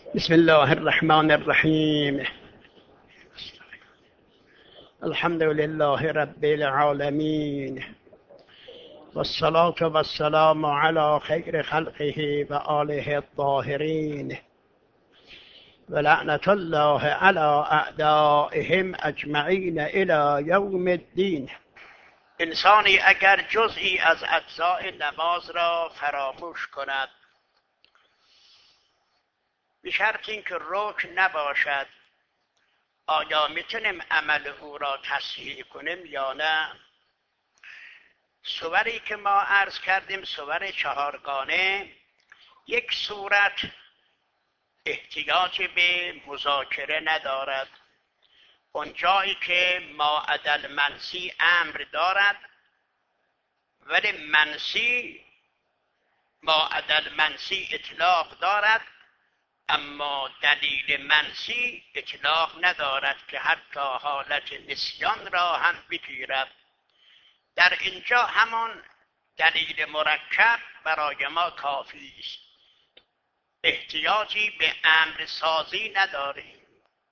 بسم الله الرحمن الرحیم. الحمد لله رب العالمین والصلاة والسلام على خیر خلقه و آله الطاهرین و لعنة الله على اعدائهم اجمعین الی یوم الدین. انسانی اگر جزئی از اجزاء نماز را فراموش کند به شرط اینکه رکن نباشد، آیا میتونیم عمل او را تصحیح کنیم یا نه؟ صوری که ما عرض کردیم صور چهارگانه، یک صورت احتیاج به مذاکره ندارد. اون جایی که ما عدل منسی امر دارد ولی منسی ما عدل منسی اطلاق دارد، اما دلیل منسی اطلاق ندارد که حتی حالت نسیان را هم بگیرد. در اینجا همان دلیل مرکب برای ما کافی است، احتیاجی به امر سازی نداریم.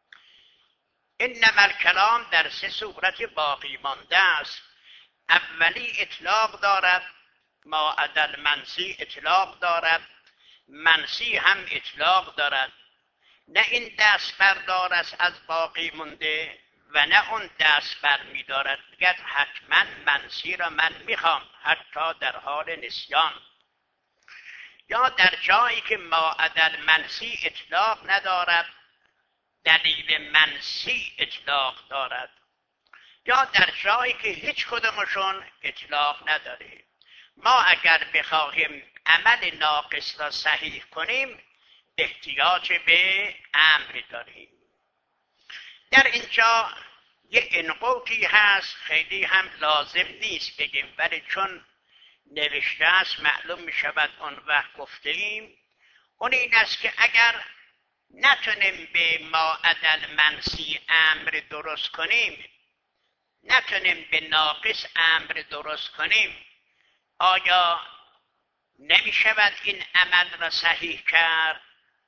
انما الکلام در سه صورت باقی مانده است. اولی اطلاق دارد، ما عدل منسی اطلاق دارد، منسی هم اطلاق دارد. نه این دست بردار است از باقی مونده و نه اون دست بر می دارد بگد حتما منسی را من میخوام حتی در حال نسیان. یا در جایی که ما عدل منسی اطلاق ندارد دلیل منسی اطلاق دارد، یا در جایی که هیچ کدومشون اطلاق نداره. ما اگر بخواهیم عمل ناقص را صحیح کنیم احتیاج به امر داریم. در اینجا یه انقوطی هست، خیلی هم لازم نیست بگیم، ولی چون نوشته است معلوم می شود اون وقت گفتیم. اون این است که اگر نتونیم به ما عدل منسی امر درست کنیم، نتونیم به ناقص امر درست کنیم، آیا نمی شود این عمل را صحیح کرد؟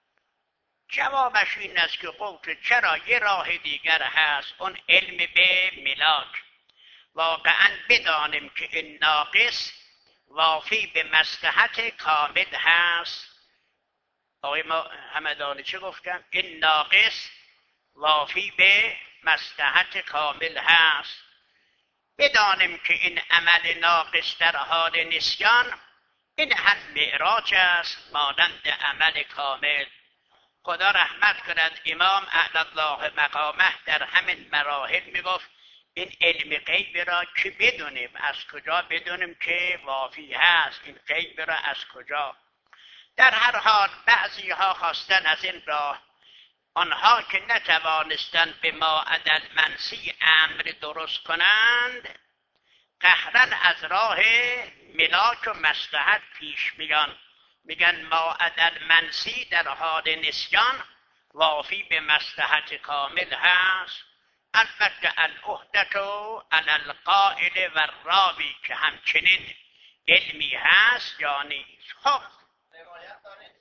جوابش این است که قلت چرا، یه راه دیگر هست، اون علم به ملاک. واقعا بدانیم که این ناقص وافی به مصلحت کامل هست. آقای همدانی چه گفتم؟ این ناقص وافی به مصلحت کامل هست. بدانیم که این عمل ناقص در حال نسیان این هم معراج است مانند عمل کامل. خدا رحمت کند امام اعلی الله مقامه در همین مراحل میگفت این علم غیب را که بدونیم، از کجا بدونیم که وافی هست این غیب را؟ از کجا؟ در هر حال بعضی ها خواستن از این راه، آنها که نتوانستن به ما عدل منسی امر درست کنند قهرن از راه ملاک و مصلحت پیش میان، میگن ما عدل منسی در حال نسیان وافی به مصلحت کامل هست. البته العهدة علی القائل و الراوی که همچنین علمی هست یا نیست. خب روایت دارید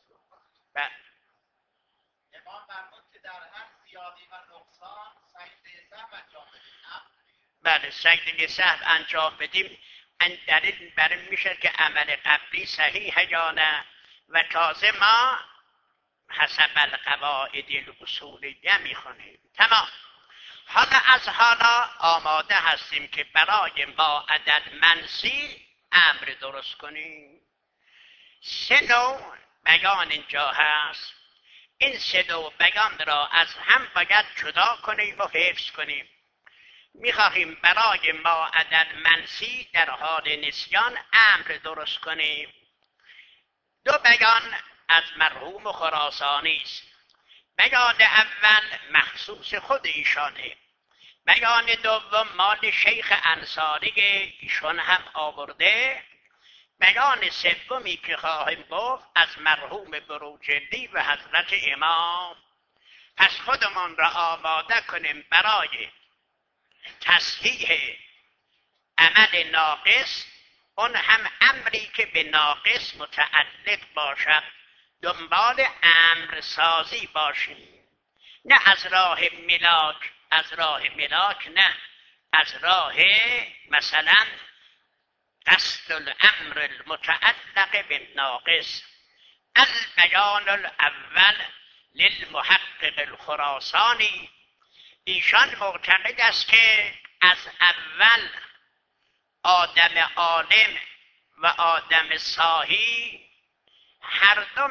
امام فرمود که در هر زیادی و نقصان سجده سهو انجام بدیم. بله سجده سهو انجام بدیم. دلیل بر این میشه که عمل قبلی صحیح یا نه، و تازه ما حسب القواعد الاصولیه میخونیم. تمام. حالا آماده هستیم که برای ما عدد منسی امر درست کنیم. سه نوع بیان اینجا هست. این سه نوع بیان را از هم باید جدا کنیم و حفظ کنیم. میخواهیم برای ما عدد منسی در حال نسیان امر درست کنیم. دو بیان از مرحوم خراسانی است. بیان اول مخصوص خود ایشانه، بیان دوم مال شیخ انصاری ایشان هم آورده، بیان سومی که خواهیم گفت از مرحوم بروجردی و حضرت امام. پس خودمان را آماده کنیم برای تصحیح عمل ناقص، اون هم امری که به ناقص متعلق باشد. دنبال امر سازی باشیم، نه از راه ملاک نه، از راه مثلا قصد الامر المتعلق بالناقص. البیان الاول للمحقق الخراسانی، ایشان معتقد است که از اول آدم عالم و آدم صاحی هر دو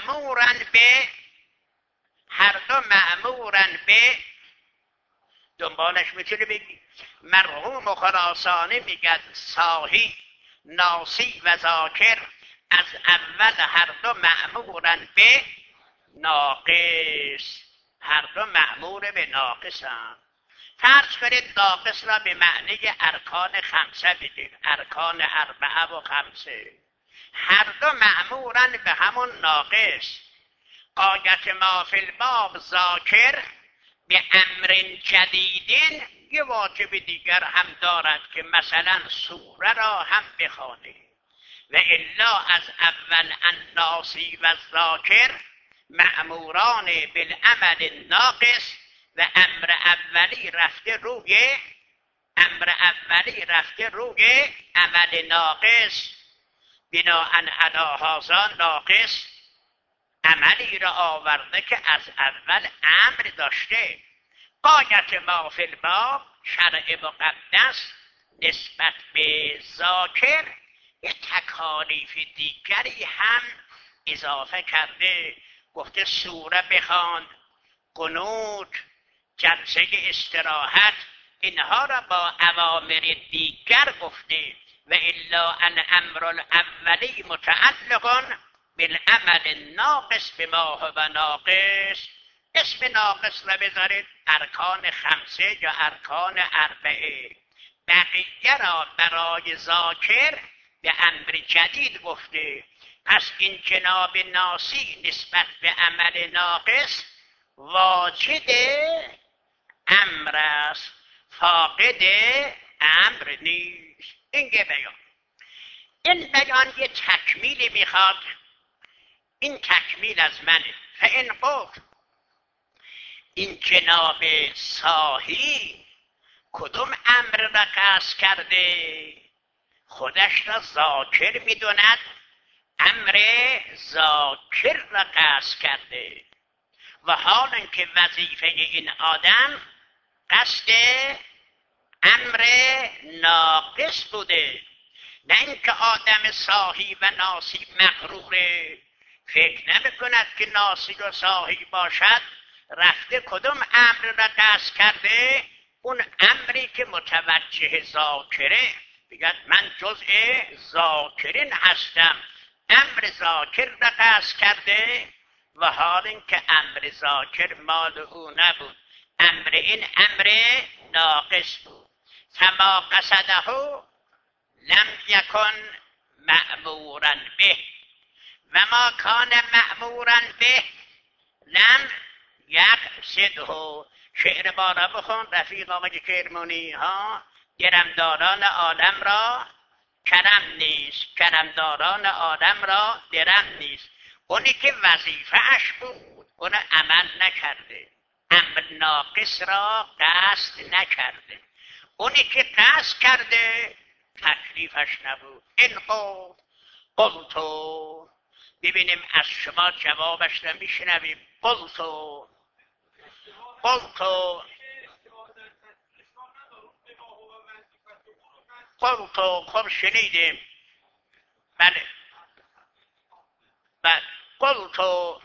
مأمورن به دنبالش میتونه بگی. مرحوم خراسانی میگد صاحی، ناسی و ذاکر از اول هر دو مأمورن به ناقص، هر دو مأمور به ناقصن. فرض کنید ناقص را به معنی ارکان خمسه بگیر، ارکان اربعه و خمسه، هر دو مأمورن به همون ناقص. غایت ما فی الباب ذاکر به امر جدیدین یه واجب دیگر هم دارد که مثلا سوره را هم بخوانه، و الا از اول الناسی و ذاکر مأموران بالعمل ناقص و امر اولی رفته روی عمل ناقص. بناء علی هذا ناقص عملی را آورده که از اول امر داشته. غایت ما فی الباب شرع مقدس نسبت به ذاکر یه تکالیف دیگری هم اضافه کرده، گفته سوره بخوان، قنوت، جلسه استراحت، اینها را با اوامر دیگر گفته. و الا الامر الاولی متعلق بالعمل ناقص بما هو ناقص. اسم ناقص را بذارید ارکان خمسه یا ارکان اربعه، بقیه را برای ذاکر به امر جدید گفته. پس این جناب ناسی نسبت به عمل ناقص واجد امر است، فاقد امر نیست. این بیان یه تکمیلی میخواد، این تکمیل از منه. فإن قلت این جناب صاحی کدوم امر را قصد کرده؟ خودش را ذاکر میدوند، امر ذاکر را قصد کرده، و حال اینکه وظیفه این آدم قصد امر ناقص بوده، نه اینکه آدم صاحی و ناسی مغروره، فکر نمی کند که ناسی و صاحی باشد رفته کدوم امر را قصد کرده؟ اون امری که متوجه ذاکره، بگد من جزء ذاکرین هستم، امر ذاکر را قصد کرده، و حال اینکه امر ذاکر مال او نبود، امر این امر ناقص بود. فما قصده لم یکن مأمورا به و ما کان مأمورا به لم یقصده. شعر بارا بخون رفیق آقای کرمانی ها. درمداران عالم را کرم نیست، کرمداران عالم را درم نیست. اونی که وظیفه‌اش بود اون عمل نکرده، امر ناقص را قصد نکرده. اونی که قصد کرده تکلیفش نبود. این قلتو ببینیم از شما جوابش را میشنویم. قلتو خب شنیدیم. بله قلتو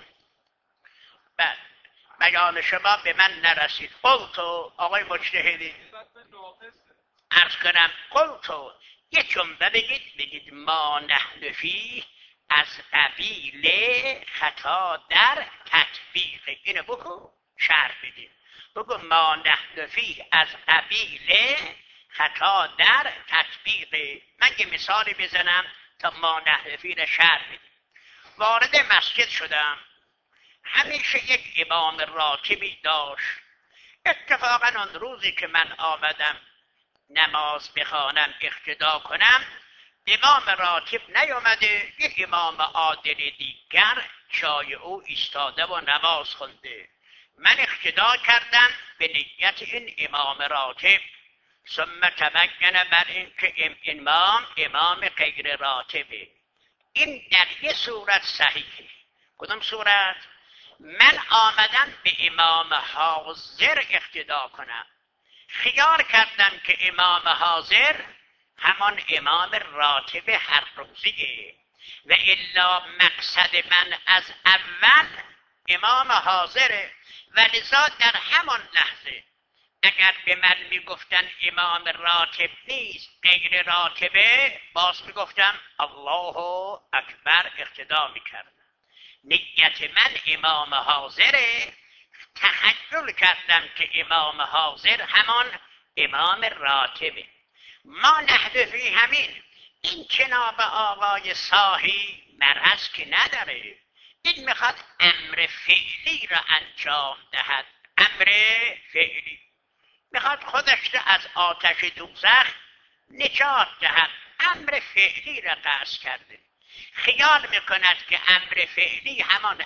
بیان شما به من نرسید. قلتو آقای مجتهدی عرض کنم. قلتو یه جمله بگید ما نحن فیه از قبیل خطا در تطبیق. اینو بگو شرح بدیم. بگو ما نحن فیه از قبیل خطا در تطبیق. من یه مثالی بزنم تا ما نحن فیه را شرح بدیم. وارد مسجد شدم، همیشه یک امام راتبی داشت. اتفاقا آن روزی که من آمدم نماز بخوانم اقتدا کنم، امام راتب نیامده، یک امام عادل دیگر جای او ایستاده و نماز خونده. من اقتدا کردم به نیت این امام راتب، ثم تبین بر این که امام غیر راتبه. این در یه صورت صحیحه. کدوم صورت؟ من آمدم به امام حاضر اقتدا کنم، خیال کردم که امام حاضر همان امام راتب هر روزیه و الا مقصد من از اول امام حاضره و لذا در همان لحظه اگر به من میگفتن امام راتب نیست غیر راتبه، باز میگفتم الله اکبر اقتدا میکردم. نیت من امام حاضره، تخیل کردم که امام حاضر همان امام راتبه. ما نهدفی همین. این جناب آقای صاحی مرض که نداره، این میخواد امر فعلی را انجام دهد. امر فعلی میخواد خودش را از آتش دوزخ نجات دهد. امر فعلی را قصد کرده. خیال میکند که امر فعلی همان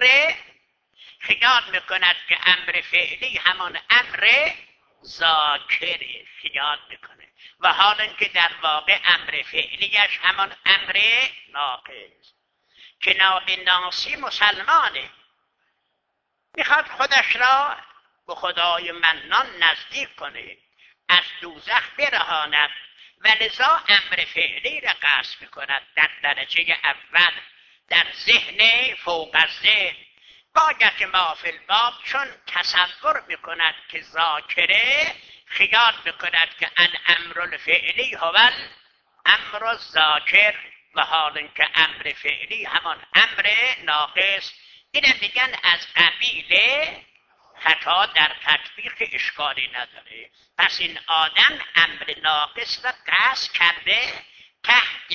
امر ذاکره خیال میکنه، و حال اینکه در واقع امر فعلیش همان امر ناقص. جناب ناسی مسلمانه، میخواد خودش را به خدای منان نزدیک کنه، از دوزخ برهاند و لذا امر فعلی را قصد میکند. در درجه اول در ذهن فوق از ذهن باید ما فی الباب چون تصور میکند که ذاکره، خیال میکند که الامر الفعلی هو الامر الذاکر، و حال اینکه امر فعلی همان امر ناقص. اینه میگن از قبیل خطا در تطبیق اشکالی نداره. پس این آدم امر ناقص را قصد کرده تحت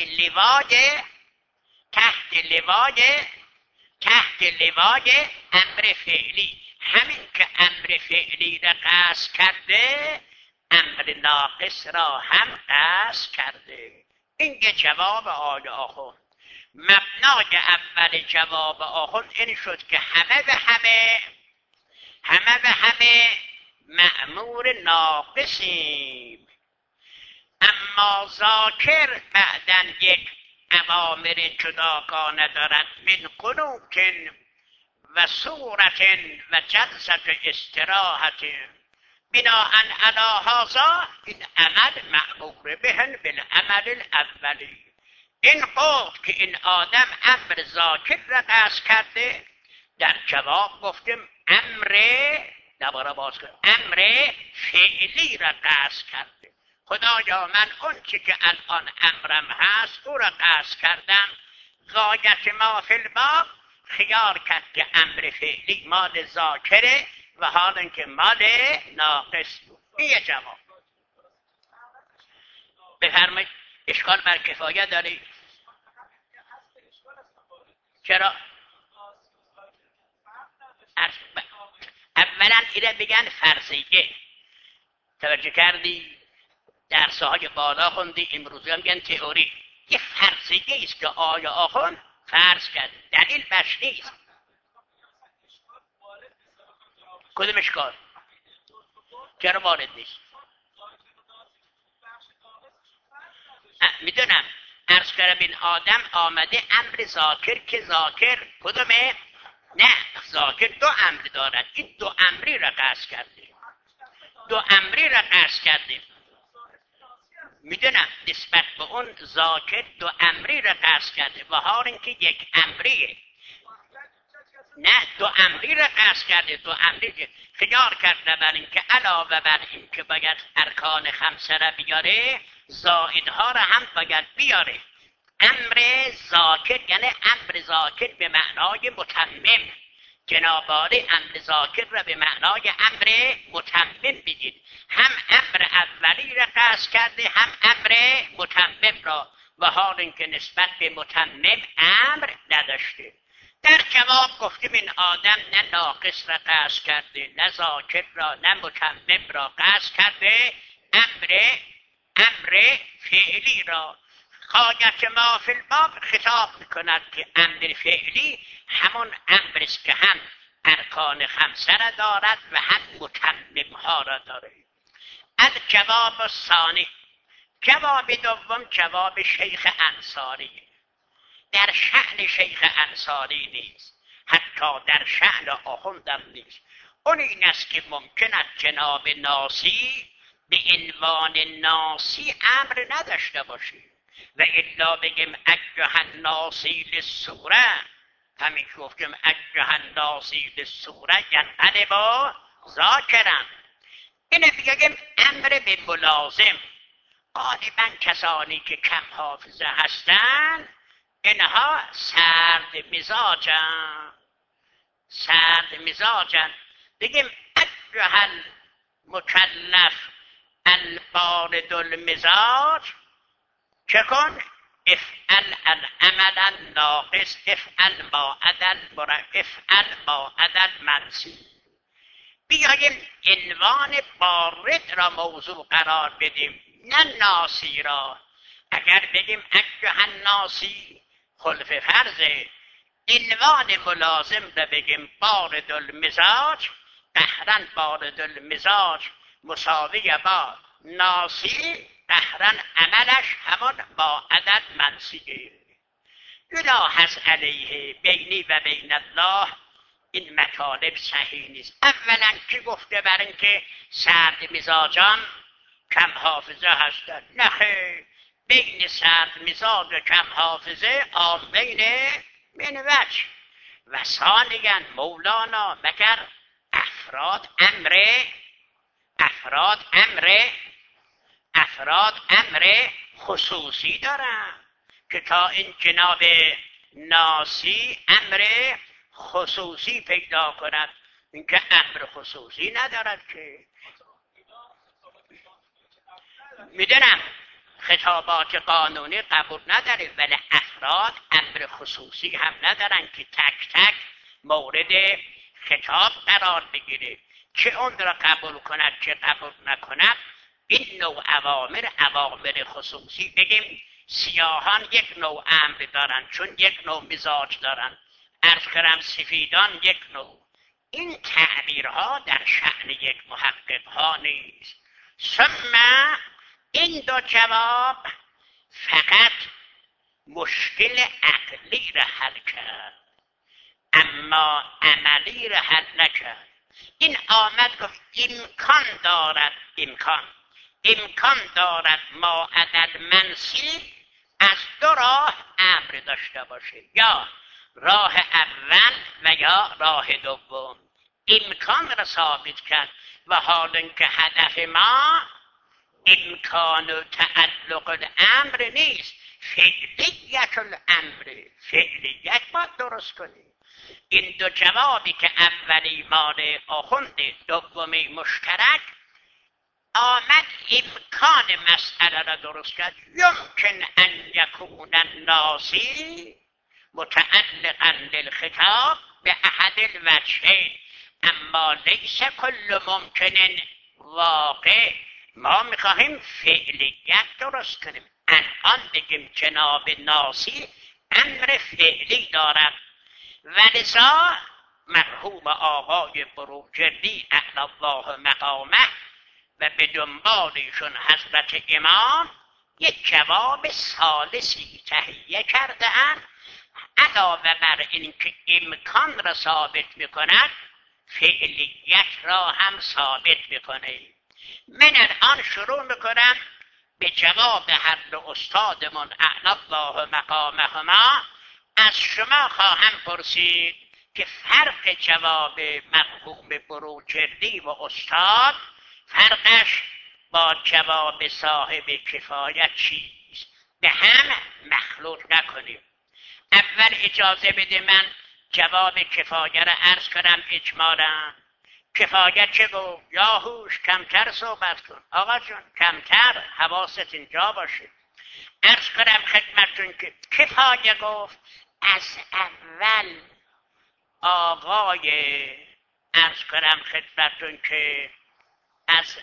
لوای امر فعلی. همین که امر فعلی را قصد کرده، امر ناقص را هم قصد کرده. این که جواب آل آخوند. مبنای اول جواب آخوند این شد که همه به همه مأمور ناقصیم، اما ذاکر بعدن یک اوامر جداگانه دارد من قنوت و صورت و جلسه استراحت. بناءً علی هذا این عمل مأمور بهن بالعمل الاولی. این قول که این آدم امر ذاکر را قصد کرده، در جواب گفتیم امر فعلی را قصد کرده. خدایا من اون چی که الان امرم هست او را قصد کردم. غایت ما فی الباب خیال کرد که امر فعلی مال ذاکره و حال اینکه مال ناقص بود. این جواب. بفرمایید. اشکال بر کفایه داری؟ چرا؟ اولا اینه بگن فرضیه. توجه کردی؟ درس‌های بالا خوندی، امروزی هم میگن تئوری. یه فرضیه است که آیا آخوند فرض کرد، دلیل بش نیست. کدوم اشکال؟ چرا وارد نیست؟ میدونم. عرض کردم این آدم آمده امر ذاکر که ذاکر کدومه؟ نه، ذاکر دو امر دارد. این دو امری را قصد کرده. میدونم نسبت به اون ذاکر دو امری را قصد کرده و حال اینکه یک امریه. نه، دو امری را قصد کرده. دو امری خیال کرده بر اینکه علاوه بر این که باید ارکان خمسه را بیاره، زائدها را هم باید بیاره. امر ذاکر یعنی امر ذاکر به معنای متمم. جنابالی امر ذاکر را به معنای امر متمم بگید. هم امر اولی را قصد کرده، هم امر متمم را، و حال اینکه نسبت به متمم امر نداشته. در جواب گفتیم این آدم نه ناقص را قصد کرده، نه ذاکر را، نه متمم را قصد کرده، امر فعلی را. غایت ما فی الباب خطاب میکند که امر فعلی همون امر است که هم ارکان خمسه را دارد و هم متمم ها را دارد. از جواب ثانی، جواب دوم جواب شیخ انصاری. در شأن شیخ انصاری نیست، حتی در شأن آخوندم نیست. اون این است که ممکن است جناب ناسی به عنوان ناسی امر نداشته باشی و الا بگیم اجه الناسی للصوره، همین که گفتیم اجه الناسی للصوره ینقلب ذاکرا. اینه بگیم امر به ملازم. غالبا کسانی که کم حافظه هستند اینها سرد مزاجن. بگیم اجه المکلف البارد المزاج، چه کن؟ افعل العمل الناقص، افعل ما عدل منسی. بیاییم عنوان بارد را موضوع قرار بدیم، نه ناسی را. اگر بگیم اجه الناسی خلف فرضه، عنوان ملازم را بگیم بارد المزاج، قهرن بارد المزاج مساوی با ناسی، قهرن عملش همون با عدد منسیه. یلاحظ علیه بینی و بین الله این مطالب صحیح نیست. اولا کی گفته بر این که سرد مزاجان کم حافظه هستند؟ نه، بین سرد مزاج و کم حافظه آمین من وجه. و ثانیاً مولانا مگر افراد امر خصوصی دارن که تا این جناب ناسی امر خصوصی پیدا کند؟ این که امر خصوصی ندارد که. میدونم خطابات قانونی قبول نداره، ولی افراد امر خصوصی هم ندارن که تک تک مورد خطاب قرار بگیره، چه اون را قبول کند چه قبول نکند. این نوع اوامر خصوصی. بگیم سیاهان یک نوع امر دارن چون یک نوع مزاج دارن، عرض کردم سفیدان یک نوع. این تعبیرها در شأن یک محقق ها نیست. ثم این دو جواب فقط مشکل عقلی را حل کرد، اما عملی را حل نکرد. این آمد گفت امکان دارد ما عدد منسی از دو راه امر داشته باشه، یا راه اول و یا راه دوم. امکان را ثابت کرد و حال اینکه هدف ما امکان و تعلق الامر نیست، فعلیت الامر. فعلیت باید درست کنیم. این دو جوابی که اولی مال آخوند، دومی مشترک، آمد امکان مسئله را درست کرد. یمکن ان یکون الناسی متعلقا للخطاب به احد الوجهین، اما لیس کل ممکن واقع. ما میخواهیم فعلیت درست کنیم. الان بگیم جناب ناسی امر فعلی دارد، ولذا مرحوم آقای بروجردی اعلی الله مقامه و به دنبالشون حضرت امام یک جواب ثالثی تهیه کرده اند. علاوه بر این که امکان را ثابت میکند، فعلیت را هم ثابت میکنه. من الان شروع میکنم به جواب هر دو استادمون اعلی الله مقامهما. از شما خواهم پرسید که فرق جواب مرحوم بروجردی و استاد، فرقش با جواب صاحب کفایت چیست؟ به هم مخلوط نکنیم. اول اجازه بده من جواب کفایت را عرض کنم اجمالا. کفایت چه گفت؟ یا هوش کمتر صحبت کن. آقا جون کمتر، حواست اینجا باشه. عرض کنم خدمتتون که کفایت گفت از اول آقای، عرض کنم خدمتتون که از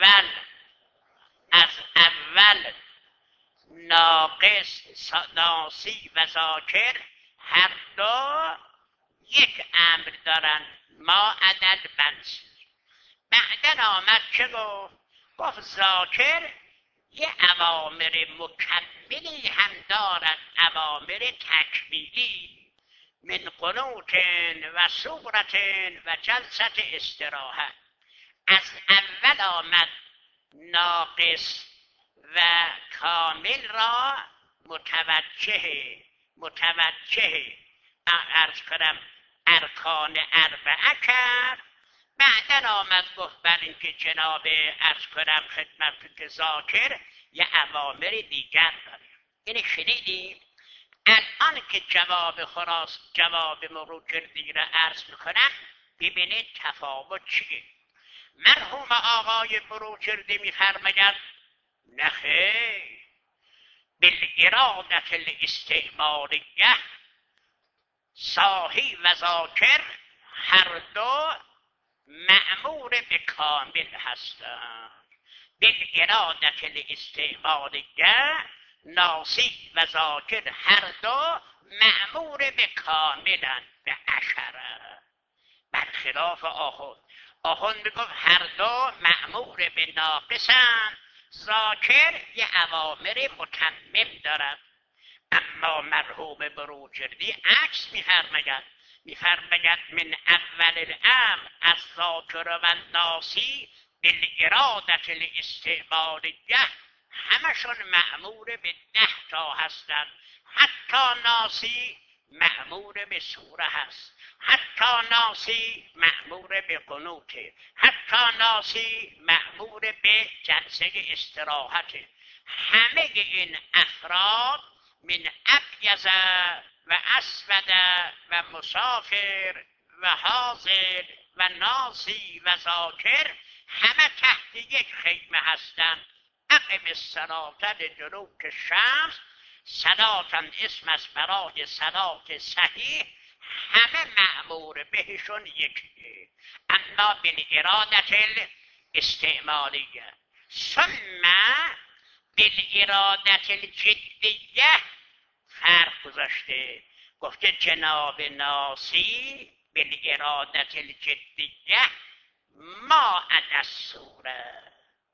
اول ناقص، ناسی و ذاکر هر دو یک امر دارن ما عدل منسی. بعدن آمد چه گفت ذاکر یه اوامر مکملی هم دارد، اوامر تکمیلی، من قنوت و صورت و جلست استراحت. از اول آمد ناقص و کامل را متوجه عرض کنم ارکان اربعه کرد. بعدن آمد گفت بر اینکه جناب عرض کنم خدمت که ذاکر یه اوامر دیگر داره. اینه شنیدیم. الان که جواب مروجردی را عرض میکنم ببینید تفاوت چیه. مرحوم آقای مروجردی میفرماید نخیر، بالارادة الاستعماریه صاحی و ذاکر هر دو مأمور به کامل هستند. بالارادة الاستعماریه ناسی و ذاکر هر دو مأمور به کاملند، به عشره. برخلاف آخوند میگفت هر دو مأمور به ناقصند، ذاکر یه اوامر متمم دارد. اما مرحوم بروجردی عکس میفرماید من اول الامر از ذاکر و ناسی بالارادة الاستعماریه همشون مأمور به 10 تا هستند. حتی ناسی مأمور به سوره هست، حتی ناسی مأمور به قنوته، حتی ناسی مأمور به جلسه استراحت. همه این افراد من ابیض و اسود و مسافر و حاضر و ناسی و ذاکر همه تحت یک خیمه هستند. اقم الصلاة لدلوک الشمس، صلاتن اسم است برای صلات صحیح، همه مأمور بهشون یکیه. اما بالارادة الاستعماریه. ثم بالارادة الجدیه فرق گذاشته، گفته جناب ناسی بالارادة الجدیه ما عدا السوره،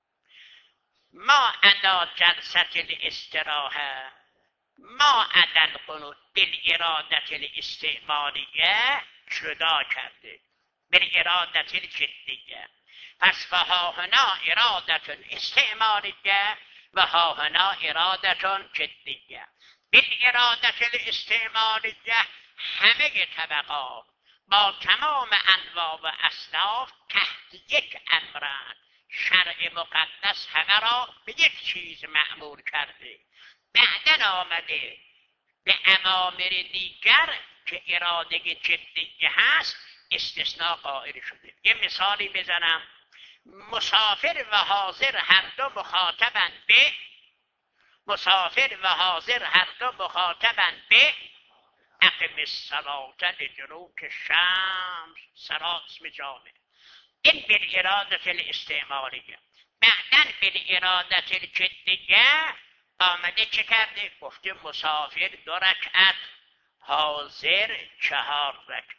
ما عدا جلسة الاستراحه، ما عدا القنوت. بالارادة الاستعماریه جدا کرده، بالارادة الجدیه. پس فها هنا ارادة استعماریه و ها هنا ارادة جدیه. بالارادة الاستعماریه همه طبقات با تمام انواع و اصناف تحت یک امرند. شرع مقدس همه را به یک چیز مأمور کرده. بعدن آمده به اوامر دیگر که اراده جدیه هست استثناء قائل شده. یه مثالی بزنم. مسافر و حاضر هر دو مخاطبند به، مسافر و حاضر هر دو مخاطبند به اقم الصلاة لدلوک الشمس، صلاة اسم جامع. این بالارادة الاستعماریه. بعدن بالارادة الجدیه آمده چه کرده؟ گفته مسافر 2 رکعت، حاضر 4 رکعت.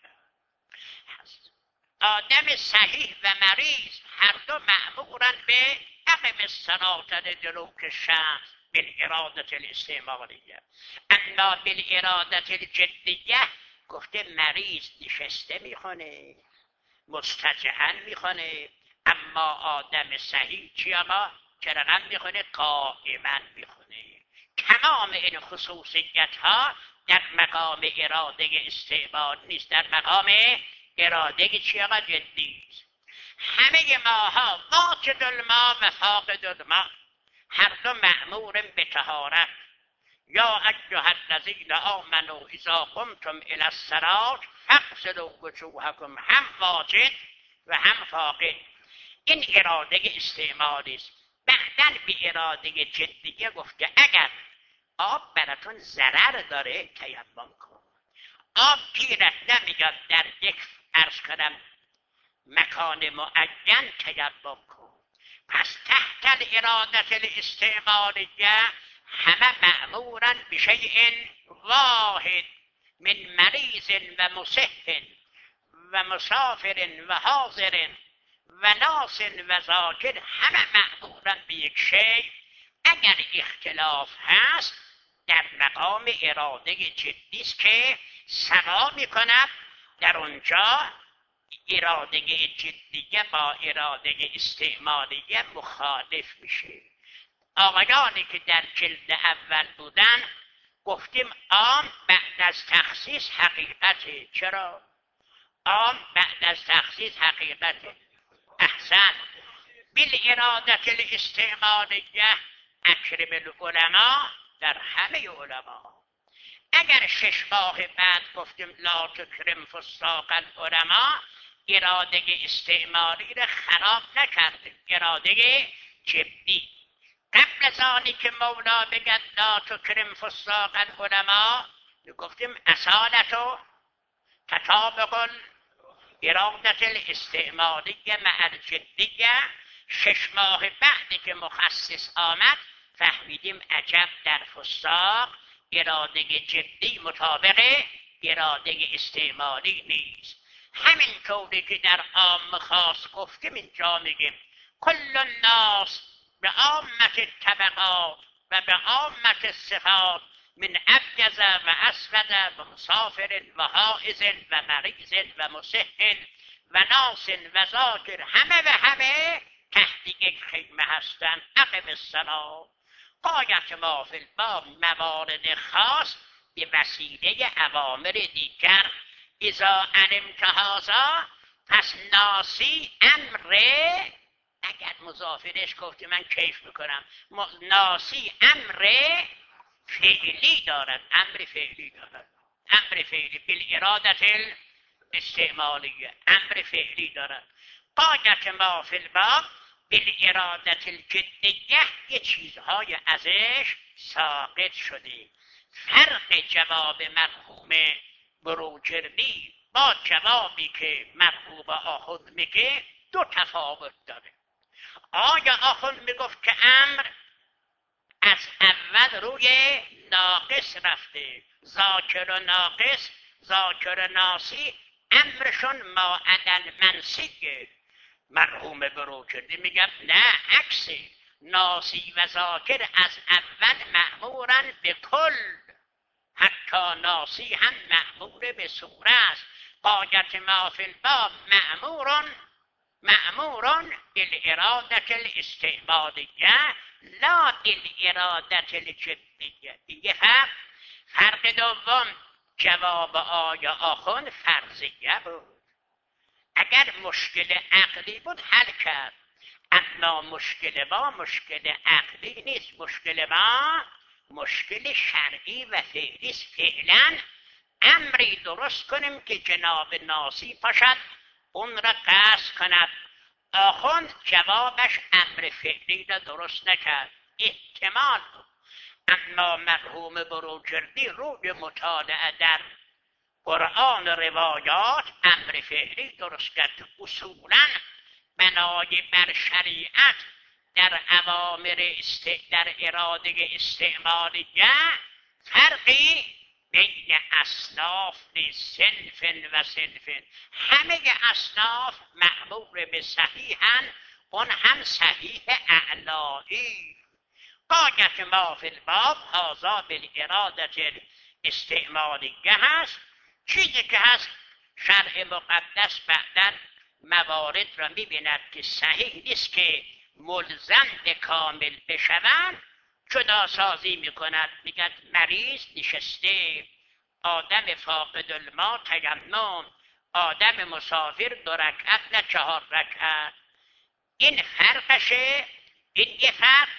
آدم صحیح و مریض هر دو مأمورن به اقم الصلاة لدلوک الشمس بالارادة الاستعماریه. اما بالارادة الجدیه گفته مریض نشسته میخونه، مستجعن میخونه، اما آدم صحیح چی آقا؟ چرا میخونه؟ قائما میخونه. تمام این خصوصیت ها در مقام اراده استعمال نیست، در مقام اراده چی آقا؟ جدی. همه ماها واجد الماء و فاقد الماء هر دو مأمور به طهارت. یا ایها الذین آمنوا اذا قمتم الی الصلاة فاغسلوا وجوهکم، هم واجد و هم فاقد. این اراده استعمالی است. بعدن به اراده جدیه گفته اگر آب براتون ضرر داره تیمم کن. آب گیرت نمیاد در یک عرض کنم مکان معین تیمم کن. پس تحت الاراده الاستعمالیه همه مأمورن بشیء واحد. من مریض و مصح و مسافر و حاضر و ناس و ذاکر، همه مأمورن به یک شی. اگر اختلاف هست در مقام اراده جدی است که سوا میکند، در اونجا اراده جدیه با اراده استعمالیه مخالف میشه. آقایانی که در جلد اول بودن گفتیم عام بعد از تخصیص حقیقته. چرا؟ عام بعد از تخصیص حقیقته. احسن. بالارادة الاستعمالیه اکرم العلماء، در همه علما. اگر 6 ماه بعد گفتیم لا تکرم فساق العلماء، اراده استعمالی را خراب نکردیم، اراده جدی. قبل از آنی که مولا بگد لا تکرم فساق العلماء، گفتیم اصالتو تطابق اراده الاستعمالی مع الجدیه. 6 ماه بعدی که مخصص آمد فهمیدیم عجب در فساق اراده جدی مطابق اراده استعمالی نیست. همین طوری که در عام خاص گفتیم اینجا میگیم کل الناس به عامت الطبقات و به عامت الصفات، من ابیض و اسود و مسافر و حائض و مریض و مصح و ناس و ذاکر، همه و همه تحت یک خیمه هستند. اقم الصلاة. غایت ما فی الباب موارد خاص به وسیله اوامر دیگر. اذا علمت هذا، پس ناسی امره، اگر مضافرش گفتی من کیف میکنم، ناسی امر فعلی دارد، امر فعلی دارد، امر فعلی بالاراده الاستعمالیه، امر فعلی دارد. غایت ما فی الباب بالاراده الجدیه، یه چیزهای ازش ساقط شده. فرق جواب مرحوم بروجردی با جوابی که مرحوم آخوند میگه دو تفاوت داره. آیا آخوند میگفت که امر از اول روی ناقص رفته، ذاکر و ناقص، ذاکر و ناسی امرشون ماعدل منسیه. مرحوم بروجردی میگه نه، عکسه، ناسی و ذاکر از اول مأمورن به کل، حتی ناسی هم مأمور به صوره است. غایت ما فی الباب مأمورن بالاراده الاستعمالیه لا بالاراده الجدیه. دیگه فرق دوم، جواب آیا آخوند فرضیه بود. اگر مشکل عقلی بود حل کرد، اما مشکل ما مشکل عقلی نیست، مشکل ما مشکل شرعی و فعلی است. فعلا امری درست کنیم که جناب ناسی پاشد اون را قصد کند. آخوند جوابش امر فعلی را درست نکرد، احتمال بود. اما مرحوم بروجردی روی مطالعه در قرآن روایات امر فعلی درست کرد. اصولا بنای بر شریعت در اوامر در اراده استعمالیه فرقی بین اصناف صنف و صنف. همه اصناف مأمور به صحیحن، اون هم صحیح اعلایی. غایت ما فی الباب هذا بالاراده استعمالیه هست. چیزی که هست شرع مقدس بعداً موارد را میبیند که صحیح نیست که ملزم به کامل بشوند، جدا سازی میکند. میگد مریض نشسته، آدم فاقد الماء تیمم، آدم مسافر 2 رکعت نه 4 رکعت. این فرقشه. این یه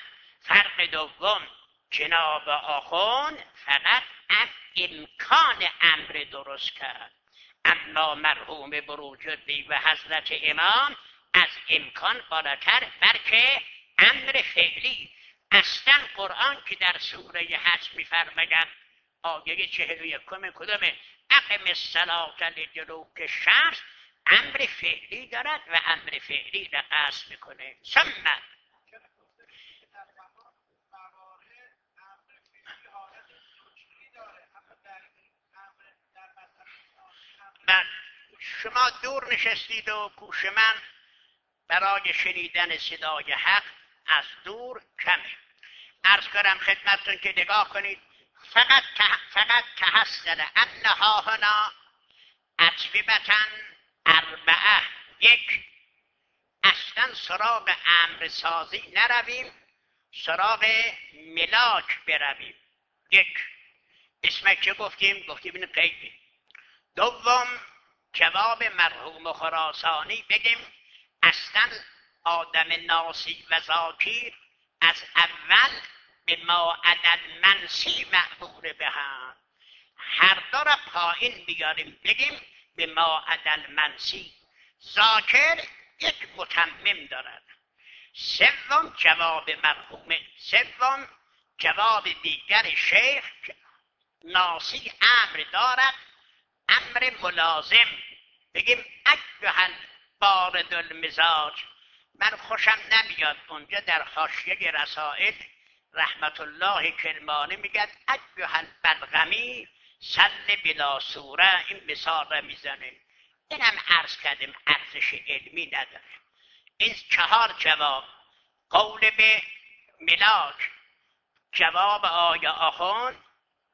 فرق دوم، جناب آخوند فقط امکان امر درست کرد، اما مرحوم بروجردی و حضرت امام از امکان بالاتر، بلکه امر فعلی. اصلا قرآن که در سوره حج میفرماید آیه 41 کدومه؟ اقم الصلاة لدلوک الشمس، امر فعلی دارد و امر فعلی را قصد میکنه. ثم بعد شما دور نشستید و گوش من برای شنیدن صدای حق از دور کمه. عرض کردم خدمتتون که نگاه کنید، فقط تحصل انها هنا اطببتن اربعه، یک، اصلا سراغ امر سازی نرویم، سراغ ملاک برویم. یک، اسمک چه گفتیم این قیبی. دوم، جواب مرحوم خراسانی بگیم اصلا آدم ناسی و ذاکیر از اول به ما عدل منسی معبور به هم، هر دو را پایین بیاریم بگیم به ما عدل منسی. ذاکر یک متمم دارد. سوم جواب مرحوم، سوم جواب دیگر شیخ ناسی امر دارد، امر ملازم، بگیم ایها بارد المزاج. من خوشم نمیاد اونجا در حاشیه رسائل رحمت الله کرمانی میگن ایها البلغمی سل بلا سوره، این مثال را میزنه. اینم عرض کردیم ارزش علمی نداره. این چهار جواب، قول به ملاک، جواب آیا آخوند،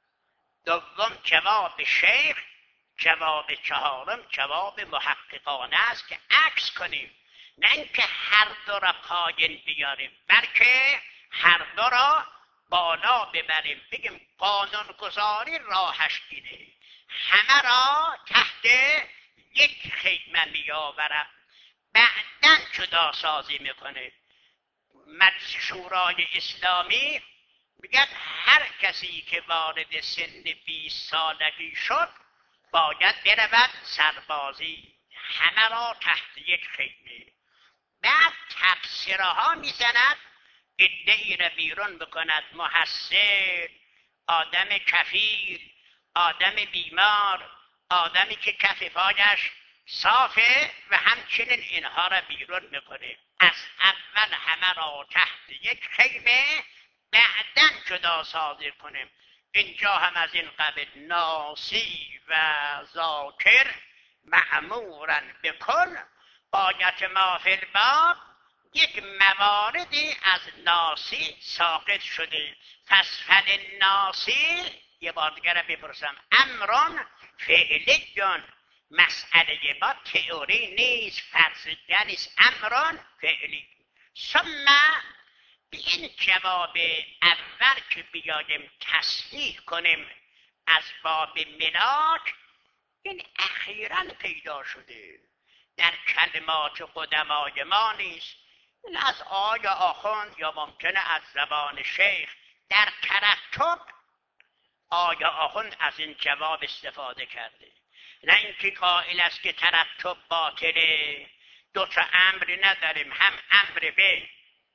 دوم جواب شیخ، جواب چهارم جواب محققانه است که عکس کنیم، نه اینکه هر دو را پایین بیاریم بلکه هر دو را بالا ببریم، بگیم قانونگذاری راهش اینه، همه را تحت یک خیمه میآورم، بعداً جدا سازی میکنه. مجلس شورای اسلامی میگن هر کسی که وارد سن 20 سالگی شد باید برود سربازی، همه را تحت یک خیمه. بعد تبصره ها میزند، ادعی را بیرون بکند، محصل، آدم کفیر، آدم بیمار، آدمی که کف پایش صافه و همچنین اینها را بیرون میکنه. از اول همه را تحت یک خیمه، بعداً جدا سازی کنیم. اینجا هم از این قبیل ناسی و ذاکر معمورن بکن آیت ما فی الباب، یک مواردی از ناسی ساقط شده. پس فل ناسی، یه بار دیگر بپرسم، امران فعلیون، مسئله با تئوری نیست، فرضیه نیست، امران فعلی. ثم به این جواب اول که بیایم تصحیح کنیم از باب ملاک، این اخیراً پیدا شده، در کلمات قدمای ما نیست. این از آقای آخوند یا ممکنه از زبان شیخ در ترتب آقای آخوند از این جواب استفاده کرده، نه اینکه قائل است که ترتب باطله، دو تا امری نداریم، هم امر به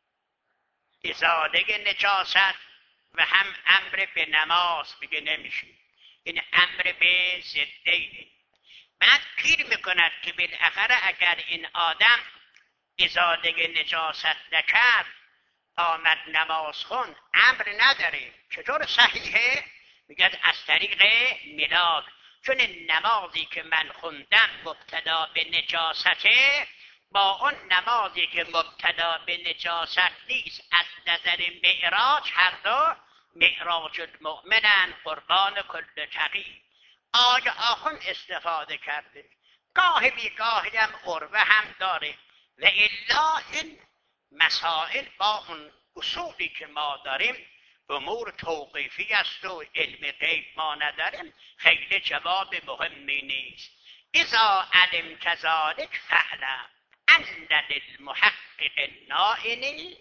ازاله نجاست و هم امر به نماز، بگه نمیشه، این امر به ضدینه. بعد پیر میکند که بالاخره اگر این آدم ازاله نجاست نکرد آمد نماز خون، امر نداره، چطور صحیحه؟ میگه از طریق میلاد، چون نمازی که من خوندم مبتدا به نجاسته با اون نمازی که مبتدا به نجاست نیست از نظر معراج هر دو معراج المؤمنن، قربان کل تقی. آیا آخون استفاده کرده، گاه بیگاهی هم عربه هم داره، و الا این مسائل با اون اصولی که ما داریم امور توقیفی است و علم غیب ما نداریم، خیلی جواب مهمی نیست. اذا علمت ذلک فعلم ان للمحقق النائنی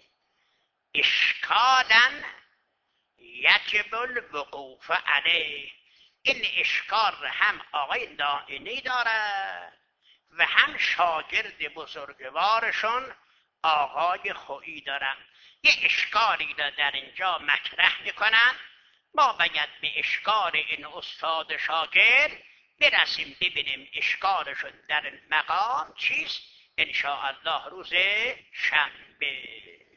اشکالا یجب الوقوف علیه. این اشکال را هم آقای نائینی دارد و هم شاگرد بزرگوارشون آقای خویی دارن. یه اشکالی را در اینجا مطرح میکنن، ما باید به اشکال این استاد شاگرد برسیم، ببینیم اشکالشون در مقام چیست. انشاءالله روز شنبه.